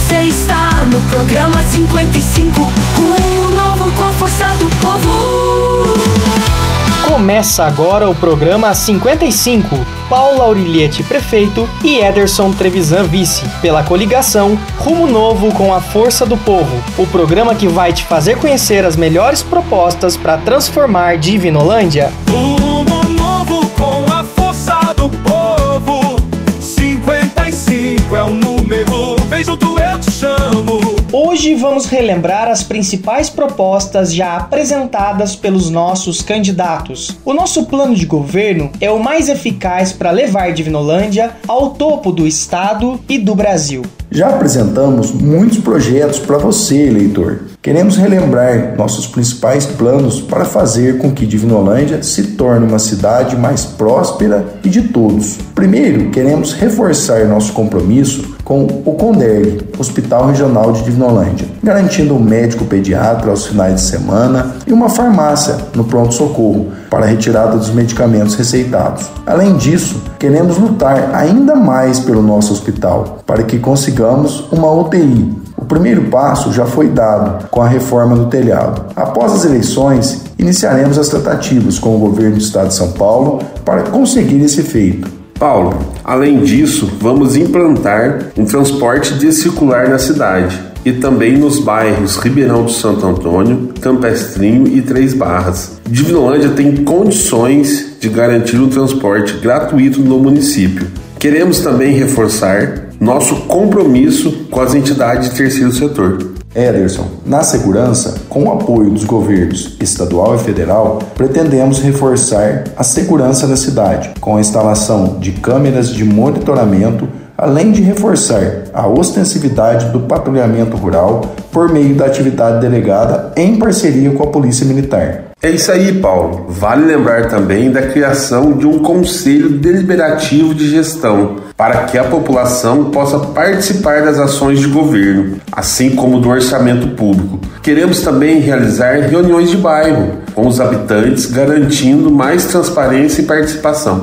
Você está no programa 55, rumo novo com a força do povo. Começa agora o programa 55, Paula Auriliete, prefeito, e Ederson Trevisan, vice, pela coligação Rumo Novo com a Força do Povo, o programa que vai te fazer conhecer as melhores propostas para transformar Divinolândia. Rumo Novo com a Força do Povo, 55 é o número, vem junto eu te chamo. Hoje vamos relembrar as principais propostas já apresentadas pelos nossos candidatos. O nosso plano de governo é o mais eficaz para levar Divinolândia ao topo do estado e do Brasil. Já apresentamos muitos projetos para você, eleitor. Queremos relembrar nossos principais planos para fazer com que Divinolândia se torne uma cidade mais próspera e de todos. Primeiro, queremos reforçar nosso compromisso com o CONDERG, Hospital Regional de Divinolândia, garantindo um médico pediatra aos finais de semana e uma farmácia no pronto-socorro para a retirada dos medicamentos receitados. Além disso, queremos lutar ainda mais pelo nosso hospital, para que consigamos uma UTI. O primeiro passo já foi dado com a reforma do telhado. Após as eleições, iniciaremos as tratativas com o governo do estado de São Paulo para conseguir esse feito. Paulo, além disso, vamos implantar um transporte circular na cidade e também nos bairros Ribeirão do Santo Antônio, Campestrinho e Três Barras. Divinolândia tem condições de garantir um transporte gratuito no município. Queremos também reforçar nosso compromisso com as entidades de terceiro setor. Ederson, na segurança, com o apoio dos governos estadual e federal, pretendemos reforçar a segurança da cidade, com a instalação de câmeras de monitoramento, além de reforçar a ostensividade do patrulhamento rural por meio da atividade delegada em parceria com a Polícia Militar. É isso aí, Paulo. Vale lembrar também da criação de um Conselho Deliberativo de Gestão, para que a população possa participar das ações de governo, assim como do orçamento público. Queremos também realizar reuniões de bairro com os habitantes, garantindo mais transparência e participação.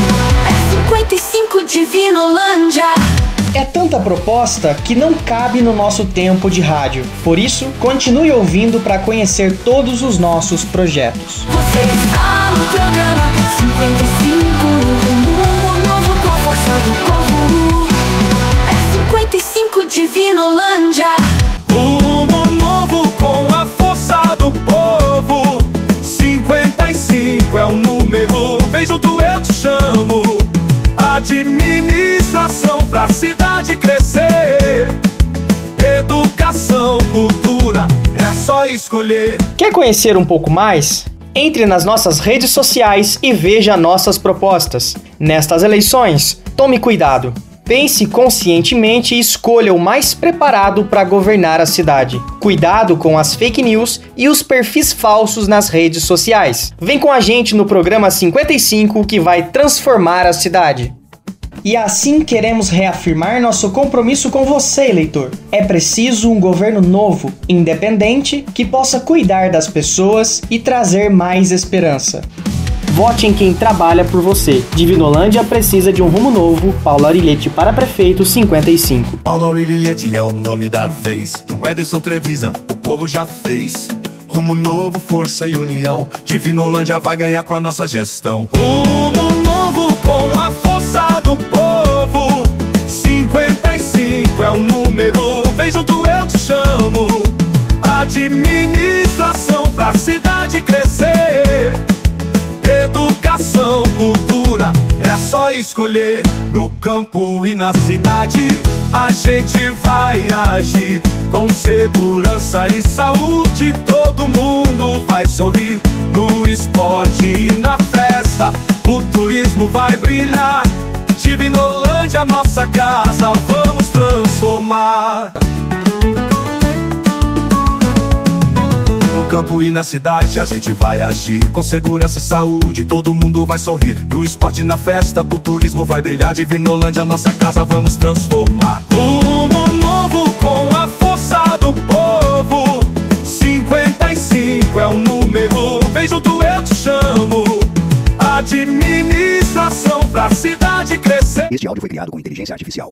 55 Divinolândia. É tanta proposta que não cabe no nosso tempo de rádio. Por isso, continue ouvindo para conhecer todos os nossos projetos. Você está no programa 55, rumo novo com a força do povo. É 55 Divinolândia. Rumo Novo com a Força do Povo, 55 é o número, vem junto eu te chamo. Administração pra cidade crescer, educação, cultura, é só escolher. Quer conhecer um pouco mais? Entre nas nossas redes sociais e veja nossas propostas. Nestas eleições, tome cuidado. Pense conscientemente e escolha o mais preparado para governar a cidade. Cuidado com as fake news e os perfis falsos nas redes sociais. Vem com a gente no programa 55 que vai transformar a cidade. E assim queremos reafirmar nosso compromisso com você, eleitor. É preciso um governo novo, independente, que possa cuidar das pessoas e trazer mais esperança. Vote em quem trabalha por você. Divinolândia precisa de um rumo novo. Paula Auriliete para prefeito 55. Paula Auriliete é o nome da vez. O Ederson Trevisan, o povo já fez. Rumo novo, força e união. Divinolândia vai ganhar com a nossa gestão. Rumo novo com a força do povo, 55 é o número, vem junto eu te chamo. Administração pra cidade crescer, educação, cultura, é só escolher. No campo e na cidade, a gente vai agir. Com segurança e saúde, todo mundo vai sorrir. No esporte e na festa, o turismo vai brilhar. Divinolândia, nossa casa, vamos transformar. No campo e na cidade a gente vai agir. Com segurança e saúde, todo mundo vai sorrir. No esporte e na festa, o turismo vai brilhar. Divinolândia, nossa casa, vamos transformar. Rumo novo com a força do povo, 55 é o número, vem junto eu te chamo. Administração pra cidade crescer. Este áudio foi criado com inteligência artificial.